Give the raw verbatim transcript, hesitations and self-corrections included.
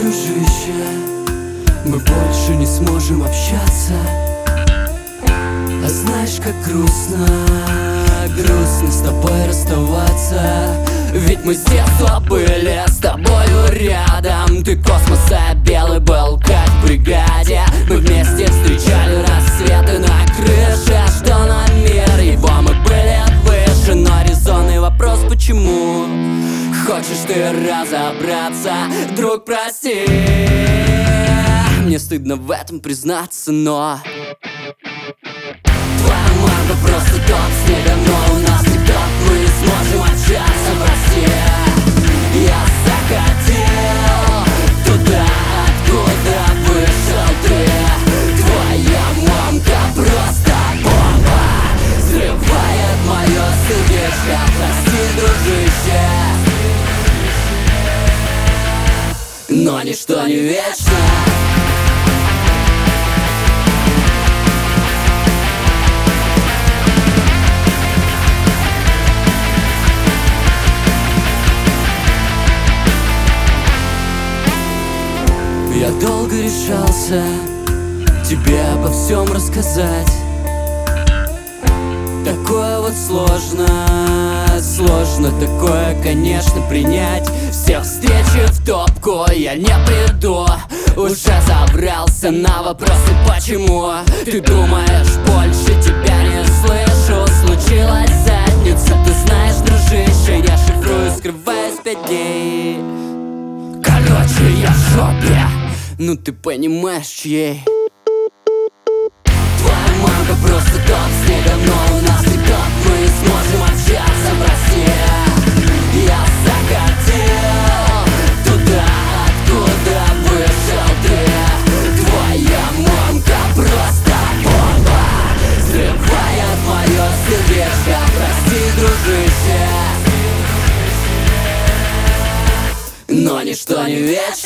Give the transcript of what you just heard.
дружище, мы больше не сможем общаться. А знаешь, как грустно, грустно с тобой расставаться. Ведь мы с детства были с тобою рядом. Ты космоса, белый был как в бригаде. Мы вместе встречали рассветы на крыше. Что на мир его мы были выше. Но резонный вопрос, почему? Хочешь ты разобраться, друг, прости. Мне стыдно в этом признаться, но твоя мама просто топ снега, но у нас не топ. Мы не сможем общаться, прости. Я захотел туда, откуда вышел ты. Твоя мамка просто бомба, взрывает мое сердечко. Прости, дружище, но ничто не вечно. Я долго решался тебе обо всем рассказать. Такое вот сложно, сложно такое, конечно, принять. Все встречи в топку я не приду. Уже забрался на вопросы, почему. Ты думаешь, больше тебя не слышу. Случилась задница, ты знаешь, дружище. Я шифрую, скрываюсь пять дней. Короче, я в жопе, ну ты понимаешь, чьей. Твоя мамка просто топ снега, но у нас не топ. Мы не сможем общаться, прости. Я захотел туда, откуда вышел ты. Твоя мамка просто бомба, взрывает мое сердечко. Прости, дружище, но ничто не вечно.